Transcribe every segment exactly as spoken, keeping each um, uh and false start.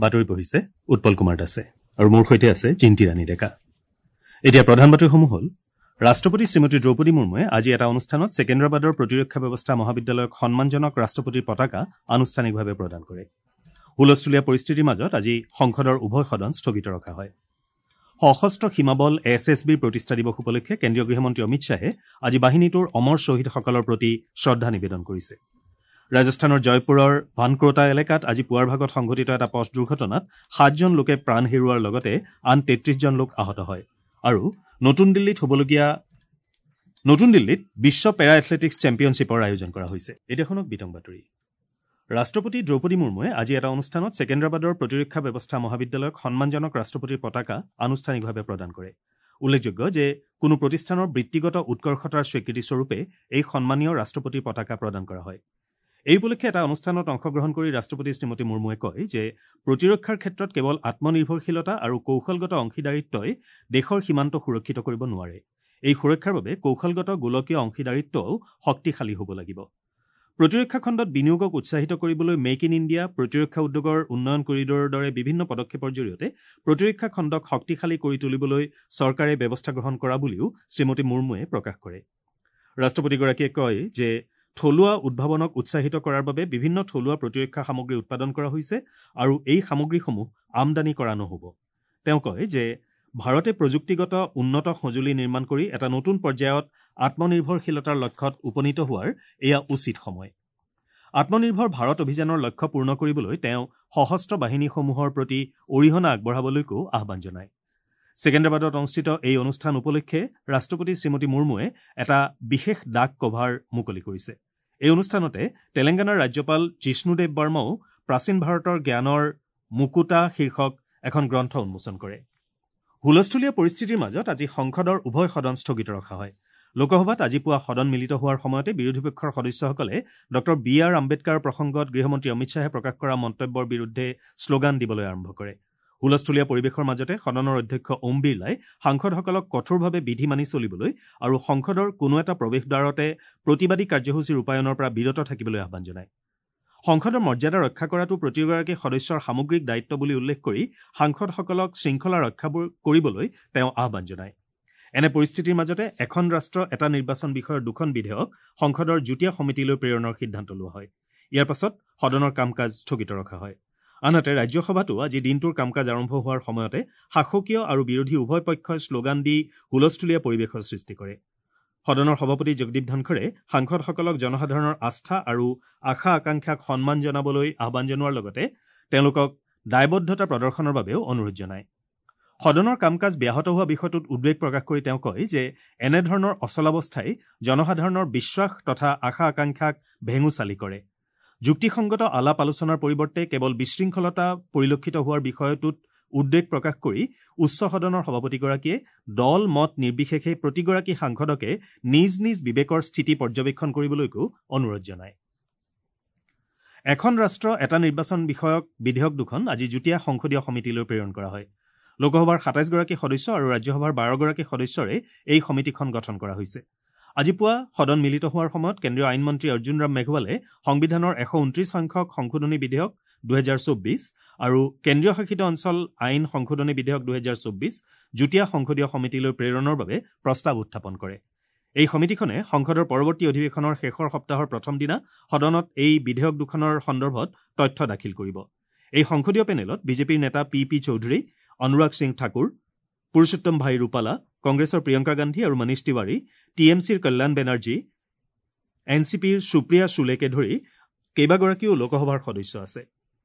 বাতৰি পঢ়িছে উৎপল কুমাৰ দাসে আৰু মোৰ সৈতে আছে জিন্তি ৰাণী ডেকা। এতিয়া প্ৰধান বাতৰিসমূহ হ'ল ৰাষ্ট্ৰপতি শ্ৰীমতী দ্ৰৌপদী মুৰ্মুৱে আজি এটা অনুষ্ঠানত ছেকেন্দ্ৰাবাদৰ প্ৰতিৰক্ষা ব্যৱস্থা মহাবিদ্যালয়ক সন্মানজনক ৰাষ্ট্ৰপতিৰ পতাকা আনুষ্ঠানিকভাৱে প্ৰদান কৰে। হুলস্থূলীয়া পৰিস্থিতিৰ মাজত আজি সংসদৰ উভয় সদন স্থগিত ৰখা হয়। সশস্ত্ৰ সীমাবল এছ এছ বিৰ প্ৰতিষ্ঠা দিৱস উপলক্ষে কেন্দ্ৰীয় গৃহমন্ত্ৰী অমিত শ্বাহে আজি বাহিনীটোৰ অমৰ শ্বহীদসকলৰ প্ৰতি শ্ৰদ্ধা নিবেদন কৰিছে। ৰাজস্থানৰ জয়পুৰৰ ভানক্ৰোটা এলেকাত আজি পুৱাৰ ভাগত সংঘটিত এটা পথ দুৰ্ঘটনাত সাতজন লোকে প্ৰাণ হেৰুওৱাৰ লগতে আন তেত্ৰিশজন লোক আহত হয়। আৰু নতুন দিল্লীত হ'বলগীয়া নতুন দিল্লীত বিশ্ব পেৰা এথলেটিক্স চেম্পিয়নশ্বিপৰ আয়োজন কৰা হৈছে। এতিয়া শুনক বিতং বাতৰি। ৰাষ্ট্ৰপতি দ্ৰৌপদী মুৰ্মুৱে আজি এটা অনুষ্ঠানত ছেকেন্দ্ৰাবাদৰ প্ৰতিৰক্ষা ব্যৱস্থা মহাবিদ্যালয়ক সন্মানজনক ৰাষ্ট্ৰপতিৰ পতাকা আনুষ্ঠানিকভাৱে প্ৰদান কৰে। উল্লেখযোগ্য যে কোনো প্ৰতিষ্ঠানৰ বৃত্তিগত উৎকৰ্ষতাৰ স্বীকৃতিস্বৰূপে এই সন্মানীয় ৰাষ্ট্ৰপতিৰ পতাকা প্ৰদান কৰা হয়। এই উপলক্ষে এটা অনুষ্ঠানত অংশগ্ৰহণ কৰি ৰাষ্ট্ৰপতি শ্ৰীমতী মুৰ্মুৱে কয় যে প্ৰতিৰক্ষাৰ ক্ষেত্ৰত কেৱল আত্মনিৰ্ভৰশীলতা আৰু কৌশলগত অংশীদাৰিত্বই দেশৰ সীমান্ত সুৰক্ষিত কৰিব নোৱাৰে। এই সুৰক্ষাৰ বাবে কৌশলগত গোলকীয় অংশীদাৰিত্বও শক্তিশালী হ'ব লাগিব। প্ৰতিৰক্ষা খণ্ডত বিনিয়োগক উৎসাহিত কৰিবলৈ মেক ইন ইণ্ডিয়া, প্ৰতিৰক্ষা উদ্যোগৰ উন্নয়ন কৰিডৰৰ দৰে বিভিন্ন পদক্ষেপৰ জৰিয়তে প্ৰতিৰক্ষা খণ্ডক শক্তিশালী কৰি তুলিবলৈ চৰকাৰে ব্যৱস্থা গ্ৰহণ কৰা বুলিও শ্ৰীমতী মুৰ্মুৱে প্ৰকাশ কৰে। ৰাষ্ট্ৰপতিগৰাকীয়ে কয় যে থলুৱা উদ্ভাৱনক উৎসাহিত কৰাৰ বাবে বিভিন্ন থলুৱা প্ৰতিৰক্ষা সামগ্ৰী উৎপাদন কৰা হৈছে আৰু এই সামগ্ৰীসমূহ আমদানি কৰা নহ'ব। তেওঁ কয় যে ভাৰতে প্ৰযুক্তিগত উন্নত সঁজুলি নিৰ্মাণ কৰি এটা নতুন পৰ্যায়ত আত্মনিৰ্ভৰশীলতাৰ লক্ষ্যত উপনীত হোৱাৰ এয়া উচিত সময়। আত্মনিৰ্ভৰ ভাৰত অভিযানৰ লক্ষ্য পূৰ্ণ কৰিবলৈ তেওঁ সশস্ত্ৰ বাহিনীসমূহৰ প্ৰতি অৰিহণা আগবঢ়াবলৈকো আহ্বান জনায়। ছেকেন্দ্ৰাবাদত অনুষ্ঠিত এই অনুষ্ঠান উপলক্ষে ৰাষ্ট্ৰপতি শ্ৰীমতী মুৰ্মুৱে এটা বিশেষ ডাক কভাৰ মুকলি কৰিছে। এই অনুষ্ঠানতে তেলেংগানাৰ ৰাজ্যপাল জিষ্ণুদেৱ বৰ্মাও প্ৰাচীন ভাৰতৰ জ্ঞানৰ মুকুতা শীৰ্ষক এখন গ্ৰন্থ উন্মোচন কৰে। হুলস্থূলীয়া পৰিস্থিতিৰ মাজত আজি সংসদৰ উভয় সদন স্থগিত ৰখা হয়। লোকসভাত আজি পুৱা সদন মিলিত হোৱাৰ সময়তে বিৰোধী পক্ষৰ সদস্যসকলে ড বি আৰ আম্বেদকাৰ প্ৰসংগত গৃহমন্ত্ৰী অমিত শ্বাহে প্ৰকাশ কৰা মন্তব্যৰ বিৰুদ্ধে শ্লোগান দিবলৈ আৰম্ভ কৰে। হুলস্থূলীয়া পৰিৱেশৰ মাজতে সদনৰ অধ্যক্ষ ওম বিৰলাই সাংসদসকলক কঠোৰভাৱে বিধি মানি চলিবলৈ আৰু সংসদৰ কোনো এটা প্ৰৱেশদ্বাৰতে প্ৰতিবাদী কাৰ্যসূচী ৰূপায়ণৰ পৰা বিৰত থাকিবলৈ আহ্বান জনায়। সংসদৰ মৰ্যাদা ৰক্ষা কৰাটো প্ৰতিগৰাকী সদস্যৰ সামগ্ৰিক দায়িত্ব বুলি উল্লেখ কৰি সাংসদসকলক শৃংখলা ৰক্ষা কৰিবলৈ তেওঁ আহ্বান জনায়। এনে পৰিস্থিতিৰ মাজতে এখন ৰাষ্ট্ৰ এটা নিৰ্বাচন বিষয়ৰ দুখন বিধেয়ক সংসদৰ যুটীয়া সমিতিলৈ প্ৰেৰণৰ সিদ্ধান্ত লোৱা হয়। ইয়াৰ পাছত সদনৰ কাম কাজ স্থগিত ৰখা হয়। আনহাতে ৰাজ্যসভাতো আজি দিনটোৰ কাম কাজ আৰম্ভ হোৱাৰ সময়তে শাসকীয় আৰু বিৰোধী উভয় পক্ষই শ্লোগান দি হুলস্থূলীয়া পৰিৱেশৰ সৃষ্টি কৰে। সদনৰ সভাপতি জগদীপ ধনখৰে সাংসদসকলক জনসাধাৰণৰ আস্থা আৰু আশা আকাংক্ষাক সন্মান জনাবলৈ আহ্বান জনোৱাৰ লগতে তেওঁলোকক দায়বদ্ধতা প্ৰদৰ্শনৰ বাবেও অনুৰোধ জনায়। সদনৰ কাম কাজ ব্যাহত হোৱা বিষয়টোত উদ্বেগ প্ৰকাশ কৰি তেওঁ কয় যে এনেধৰণৰ অচলাৱস্থাই জনসাধাৰণৰ বিশ্বাস তথা আশা আকাংক্ষাক ভেঙুচালি কৰে। যুক্তিসংগত আলাপ আলোচনাৰ পৰিৱৰ্তে কেৱল বিশৃংখলতা পৰিলক্ষিত হোৱাৰ বিষয়টোত উদ্বেগ প্ৰকাশ কৰি উচ্চ সদনৰ সভাপতিগৰাকীয়ে দল মত নিৰ্বিশেষে প্ৰতিগৰাকী সাংসদকে নিজ নিজ বিবেকৰ স্থিতি পৰ্যবেক্ষণ কৰিবলৈকো অনুৰোধ জনায়। এখন ৰাষ্ট্ৰ এটা নিৰ্বাচন বিষয়ক বিধেয়ক দুখন আজি যুটীয়া সংসদীয় সমিতিলৈ প্ৰেৰণ কৰা হয়। লোকসভাৰ সাতাইছগৰাকী সদস্য আৰু ৰাজ্যসভাৰ বাৰগৰাকী সদস্যৰে এই সমিতিখন গঠন কৰা হৈছে। আজি পুৱা সদন মিলিত হোৱাৰ সময়ত কেন্দ্ৰীয় আইনমন্ত্ৰী অৰ্জুন ৰাম মেঘৱালে সংবিধানৰ এশ ঊনত্ৰিশ সংখ্যক সংশোধনী বিধেয়ক দুহেজাৰ চৌব্বিছ আৰু কেন্দ্ৰীয় শাসিত অঞ্চল আইন সংশোধনী বিধেয়ক দুহেজাৰ চৌব্বিছ যুটীয়া সংসদীয় সমিতিলৈ প্ৰেৰণৰ বাবে প্ৰস্তাৱ উত্থাপন কৰে। এই সমিতিখনে সংসদৰ পৰৱৰ্তী অধিৱেশনৰ শেষৰ সপ্তাহৰ প্ৰথম দিনা সদনত এই বিধেয়ক দুখনৰ সন্দৰ্ভত তথ্য দাখিল কৰিব। এই সংসদীয় পেনেলত বিজেপিৰ নেতা পি পি চৌধুৰী, অনুৰাগ সিং ঠাকুৰ, পুৰুষোত্তম ভাই ৰূপালা, কংগ্ৰেছৰ প্ৰিয়ংকা গান্ধী আৰু মনীষ তিৱাৰী, টি এম চিৰ কল্যাণ বেনাৰ্জী, এন চি পিৰ সুপ্ৰিয়া শুলেকে ধৰি কেইবাগৰাকীও লোকসভাৰ সদস্য আছে।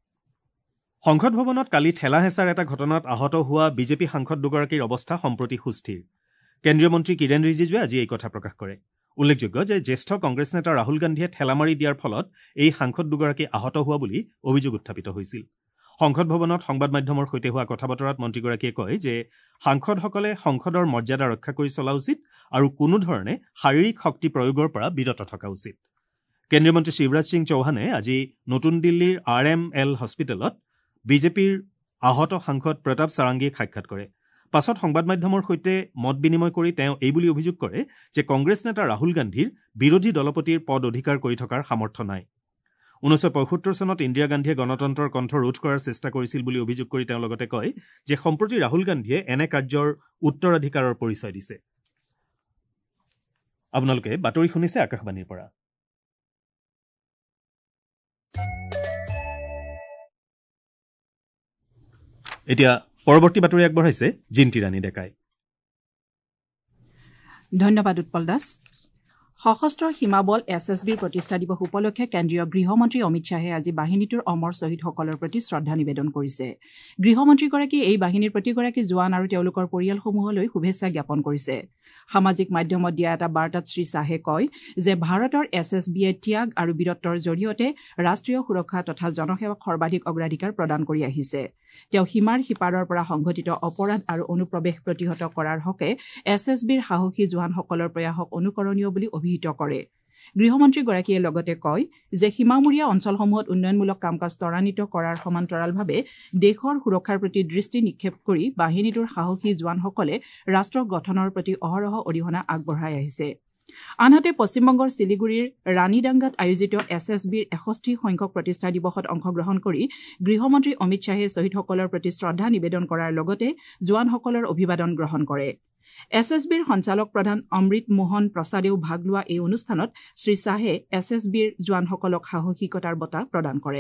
সংসদ ভৱনত কালি ঠেলা হেঁচাৰ এটা ঘটনাত আহত হোৱা বিজেপি সাংসদ দুগৰাকীৰ অৱস্থা সম্প্ৰতি সুস্থিৰ। কেন্দ্ৰীয় মন্ত্ৰী কিৰেণ ৰিজিজুৱে আজি এই কথা প্ৰকাশ কৰে। উল্লেখযোগ্য যে জ্যেষ্ঠ কংগ্ৰেছ নেতা ৰাহুল গান্ধীয়ে ঠেলা মাৰি দিয়াৰ ফলত এই সাংসদ দুগৰাকী আহত হোৱা বুলি অভিযোগ উত্থাপিত হৈছিল। সংসদ ভৱনত সংবাদ মাধ্যমৰ সৈতে হোৱা কথা বতৰাত মন্ত্ৰীগৰাকীয়ে কয় যে সাংসদসকলে সংসদৰ মৰ্যাদা ৰক্ষা কৰি চলা উচিত আৰু কোনো ধৰণে শাৰীৰিক শক্তি প্ৰয়োগৰ পৰা বিৰত থকা উচিত। কেন্দ্ৰীয় মন্ত্ৰী শিৱৰাজ সিং চৌহানে আজি নতুন দিল্লীৰ আৰ এম এল হস্পিটেলত বিজেপিৰ আহত সাংসদ প্ৰতাপ সাৰাংগীক সাক্ষাৎ কৰে। পাছত সংবাদ মাধ্যমৰ সৈতে মত বিনিময় কৰি তেওঁ এই বুলি অভিযোগ কৰে যে কংগ্ৰেছ নেতা ৰাহুল গান্ধীৰ বিৰোধী দলপতিৰ পদ অধিকাৰ কৰি থকাৰ সামৰ্থ্য নাই। ঊনৈছশ পঁয়সত্তৰ চনত ইন্দিৰা গান্ধীয়ে গণতন্ত্ৰৰ কণ্ঠ ৰোধ কৰাৰ চেষ্টা কৰিছিল বুলি অভিযোগ কৰি তেওঁ লগতে কয় যে সম্প্ৰতি ৰাহুল গান্ধীয়ে এনে কাৰ্যৰ উত্তৰাধিকাৰৰ পৰিচয় দিছে। আপোনালোকে বাতৰি শুনিছে আকাশবাণীৰ পৰা। এতিয়া পৰৱৰ্তী বাতৰি আগবঢ়াইছে জিন্তি ৰাণী ডেকাই। ধন্যবাদ উৎপল দাস। সশস্ত্ৰ সীমা বল এছ এছ বিৰ প্ৰতিষ্ঠা দিৱস উপলক্ষে কেন্দ্ৰীয় গৃহমন্ত্ৰী অমিত শ্বাহে আজি বাহিনীটোৰ অমৰ শ্বহীদসকলৰ প্ৰতি শ্ৰদ্ধা নিবেদন কৰিছে। গৃহমন্ত্ৰীগৰাকীয়ে এই বাহিনীৰ প্ৰতিগৰাকী জোৱান আৰু তেওঁলোকৰ পৰিয়ালসমূহলৈ শুভেচ্ছা জ্ঞাপন কৰিছে। সামাজিক মাধ্যমত দিয়া এটা বাৰ্তাত শ্ৰীশ্বাহে কয় যে ভাৰতৰ এছ এছ বিয়ে ত্যাগ আৰু বীৰত্বৰ জৰিয়তে ৰাষ্ট্ৰীয় সুৰক্ষা তথা জনসেৱাক সৰ্বাধিক অগ্ৰাধিকাৰ প্ৰদান কৰি আহিছে। তেওঁ সীমাৰ সিপাৰৰ পৰা সংঘটিত অপৰাধ আৰু অনুপ্ৰৱেশ প্ৰতিহত কৰাৰ হকে এছ এছ বিৰ সাহসী জোৱানসকলৰ প্ৰয়াসক অনুকৰণীয় বুলি অভিহিত কৰে। গৃহমন্ত্ৰীগৰাকীয়ে লগতে কয় যে সীমামূৰীয়া অঞ্চলসমূহত উন্নয়নমূলক কাম কাজ ত্বৰান্বিত কৰাৰ সমান্তৰালভাৱে দেশৰ সুৰক্ষাৰ প্ৰতি দৃষ্টি নিক্ষেপ কৰি বাহিনীটোৰ সাহসী জোৱানসকলে ৰাষ্ট্ৰ গঠনৰ প্ৰতি অহৰহ অৰিহণা আগবঢ়াই আহিছে। আনহাতে পশ্চিমবংগৰ শিলিগুৰিৰ ৰাণীডাংগাত আয়োজিত এছ এছ বিৰ এষষ্ঠি সংখ্যক প্ৰতিষ্ঠা দিৱসত অংশগ্ৰহণ কৰি গৃহমন্ত্ৰী অমিত শ্বাহে শ্বহীদসকলৰ প্ৰতি শ্ৰদ্ধা নিবেদন কৰাৰ লগতে জোৱানসকলৰ অভিবাদন গ্ৰহণ কৰে। এছ এছ বিৰ সঞ্চালক প্ৰধান অমৃত মোহন প্ৰসাদেও ভাগ লোৱা এই অনুষ্ঠানত শ্ৰীশ্বাহে এছ এছ বিৰ জোৱানসকলক সাহসিকতাৰ বঁটা প্ৰদান কৰে।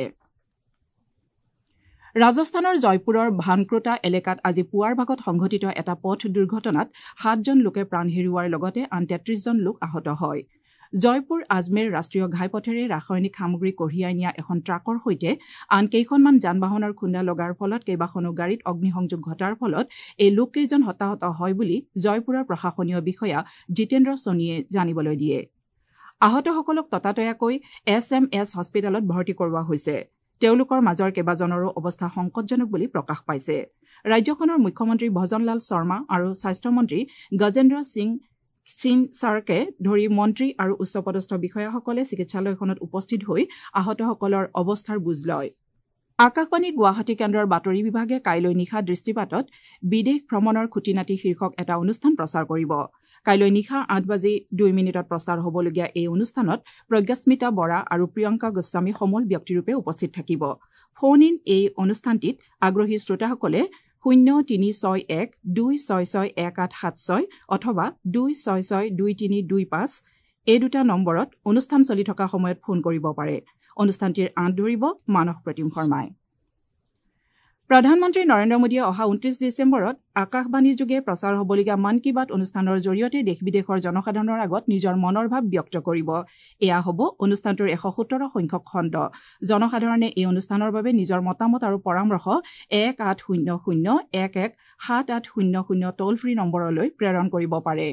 ৰাজস্থানৰ জয়পুৰৰ ভানক্ৰোটা এলেকাত আজি পুৱাৰ ভাগত সংঘটিত এটা পথ দুৰ্ঘটনাত সাতজন লোকে প্ৰাণ হেৰুওৱাৰ লগতে আন তেত্ৰিশজন লোক আহত হয়। জয়পুৰ আজমেৰ ৰাষ্ট্ৰীয় ঘাইপথেৰে ৰাসায়নিক সামগ্ৰী কঢ়িয়াই নিয়া এখন ট্ৰাকৰ সৈতে আন কেইখনমান যান বাহনৰ খুন্দা লগাৰ ফলত কেইবাখনো গাড়ীত অগ্নিসংযোগ ঘটাৰ ফলত এই লোককেইজন হতাহত হয় বুলি জয়পুৰৰ প্ৰশাসনীয় বিষয়া জিতেন্দ্ৰ সোণীয়ে জানিবলৈ দিয়ে। আহতসকলক ততাতৈয়াকৈ এছ এম এছ হস্পিটেলত ভৰ্তি কৰোৱা হৈছে। তেওঁলোকৰ মাজৰ কেইবাজনৰো অৱস্থা সংকটজনক বুলি প্ৰকাশ পাইছে। ৰাজ্যখনৰ মুখ্যমন্ত্ৰী ভজনলাল শৰ্মা আৰু স্বাস্থ্যমন্ত্ৰী গজেন্দ্ৰ সিং সিনচাৰকে ধৰি মন্ত্ৰী আৰু উচ্চপদস্থ বিষয়াসকলে চিকিৎসালয়খনত উপস্থিত হৈ আহতসকলৰ অৱস্থাৰ বুজ লয়। আকাশবাণী গুৱাহাটী কেন্দ্ৰৰ বাতৰি বিভাগে কাইলৈ নিশা দৃষ্টিপাতত বিদেশ ভ্ৰমণৰ খুঁটিনাটি শীৰ্ষক এটা অনুষ্ঠান প্ৰচাৰ কৰিব। কাইলৈ নিশা আঠ বাজি দুই মিনিটত প্ৰচাৰ হ'বলগীয়া এই অনুষ্ঠানত প্ৰজ্ঞাস্মিতা বৰা আৰু প্ৰিয়ংকা গোস্বামী সমল ব্যক্তিৰূপে উপস্থিত থাকিব। ফোন ইন এই অনুষ্ঠানটিত আগ্ৰহী শ্ৰোতাসকলে শূন্য তিনি ছয় এক দুই ছয় ছয় এক আঠ সাত ছয় অথবা দুই ছয় ছয় দুই তিনি দুই পাঁচ এই দুটা নম্বৰত অনুষ্ঠান চলি থকা সময়ত ফোন কৰিব পাৰে। অনুষ্ঠানটিৰ আঁত ধৰিব মানস প্ৰতিম শৰ্মাই। প্ৰধানমন্ত্ৰী নৰেন্দ্ৰ মোদীয়ে অহা ঊনত্ৰিশ ডিচেম্বৰত আকাশবাণীযোগে প্ৰচাৰ হ'বলগীয়া মন কী বাত অনুষ্ঠানৰ জৰিয়তে দেশ বিদেশৰ জনসাধাৰণৰ আগত নিজৰ মনৰ ভাৱ ব্যক্ত কৰিব। এয়া হ'ব অনুষ্ঠানটোৰ এশ সোতৰ সংখ্যক খণ্ড। জনসাধাৰণে এই অনুষ্ঠানৰ বাবে নিজৰ মতামত আৰু পৰামৰ্শ এক আঠ শূন্য শূন্য এক এক সাত আঠ শূন্য শূন্য টল ফ্ৰী নম্বৰলৈ প্ৰেৰণ কৰিব পাৰে।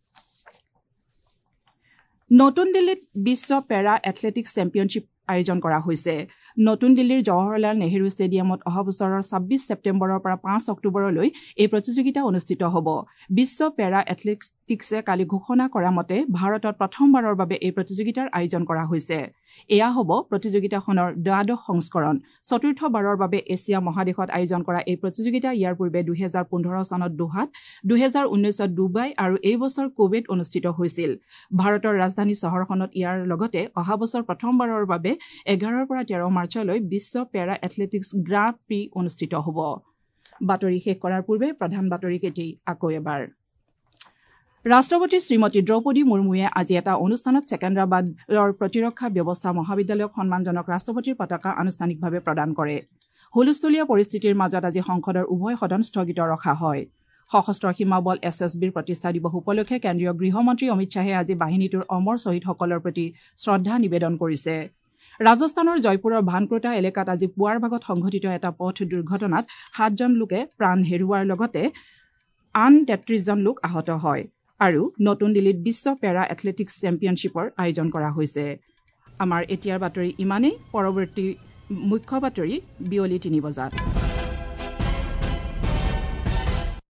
নতুন দিল্লীত বিশ্ব পেৰা এথলেটিক্স চেম্পিয়নশ্বিপ আয়োজন কৰা হৈছে। নতুন দিল্লীৰ জৱাহৰলাল নেহৰু ষ্টেডিয়ামত অহা বছৰৰ ছাব্বিছ ছেপ্টেম্বৰৰ পৰা পাঁচ অক্টোবৰলৈ এই প্ৰতিযোগিতা অনুষ্ঠিত হ'ব। বিশ্ব পেৰা এথলেটিক্সে কালি ঘোষণা কৰা মতে ভাৰতত প্ৰথমবাৰৰ বাবে এই প্ৰতিযোগিতাৰ আয়োজন কৰা হৈছে। এয়া হ'ব প্ৰতিযোগিতাখনৰ দ্বাদশ সংস্কৰণ। চতুৰ্থবাৰৰ বাবে এছিয়া মহাদেশত আয়োজন কৰা এই প্ৰতিযোগিতা ইয়াৰ পূৰ্বে দুহেজাৰ পোন্ধৰ চনত দোহাত, দুহেজাৰ ঊনৈছত ডুবাই আৰু এই বছৰ কুৱেইট অনুষ্ঠিত হৈছিল। ভাৰতৰ ৰাজধানী চহৰখনত ইয়াৰ লগতে অহা বছৰ প্ৰথমবাৰৰ বাবে এঘাৰৰ পৰা তেৰ মাৰ্চলৈ বিশ্ব পেৰা এথলেটিক্স গ্ৰাঁ প্ৰি অনুষ্ঠিত হ'ব। বাতৰি শেষ কৰাৰ পূৰ্বে প্ৰধান বাতৰিকেইটি আকৌ এবাৰ। ৰাষ্ট্ৰপতি শ্ৰীমতী দ্ৰৌপদী মুৰ্মুৱে আজি এটা অনুষ্ঠানত ছেকেন্দ্ৰাবাদৰ প্ৰতিৰক্ষা ব্যৱস্থা মহাবিদ্যালয়ক সন্মানজনক ৰাষ্ট্ৰপতিৰ পতাকা আনুষ্ঠানিকভাৱে প্ৰদান কৰে। হুলস্থুলীয়া পৰিস্থিতিৰ মাজত আজি সংসদৰ উভয় সদন স্থগিত ৰখা হয়। সশস্ত্ৰ সীমা বল এছ এছ বিৰ প্ৰতিষ্ঠা দিৱস উপলক্ষে কেন্দ্ৰীয় গৃহমন্ত্ৰী অমিত শ্বাহে আজি বাহিনীটোৰ অমৰ শ্বহীদসকলৰ প্ৰতি শ্ৰদ্ধা নিবেদন কৰিছে। ৰাজস্থানৰ জয়পুৰৰ ভানক্ৰোটা এলেকাত আজি পুৱাৰ ভাগত সংঘটিত এটা পথ দুৰ্ঘটনাত সাতজন লোকে প্ৰাণ হেৰুওৱাৰ লগতে আন তেত্ৰিশজন লোক আহত হয়। আৰু নতুন দিল্লীত বিশ্ব পেৰা এথলেটিক্স চেম্পিয়নশ্বিপৰ আয়োজন কৰা হৈছে। আমাৰ এতিয়াৰ বাতৰি ইমানেই। পৰৱৰ্তী মুখ্য বাতৰি বিয়লি তিনি বজাত।